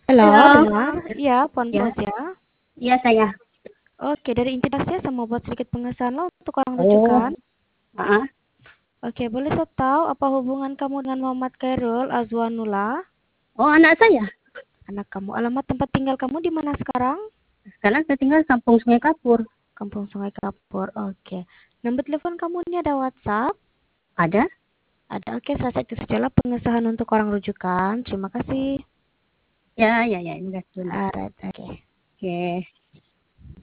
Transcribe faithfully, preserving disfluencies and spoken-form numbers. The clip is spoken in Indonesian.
Halo, Halo, dengar? Iya, Puan ya, Fauzia. iya saya. Oke, dari Intidas ya, saya mau buat sedikit pengesahan lo untuk orang Oh, rujukan. ah, Oke, boleh saya tahu apa hubungan kamu dengan Muhammad Khairul Azwanullah? oh anak saya. Anak kamu, alamat tempat tinggal kamu di mana sekarang? Sekarang saya tinggal Kampung Sungai Kapur. Kampung Sungai Kapur. Oke. Nomor telepon kamu ini ada WhatsApp? Ada? Ada. Oke, saya cek sajalah pengesahan untuk orang rujukan. Terima kasih. Ya, ya, ya. Ini udah dulu. Alright, oke. Oke.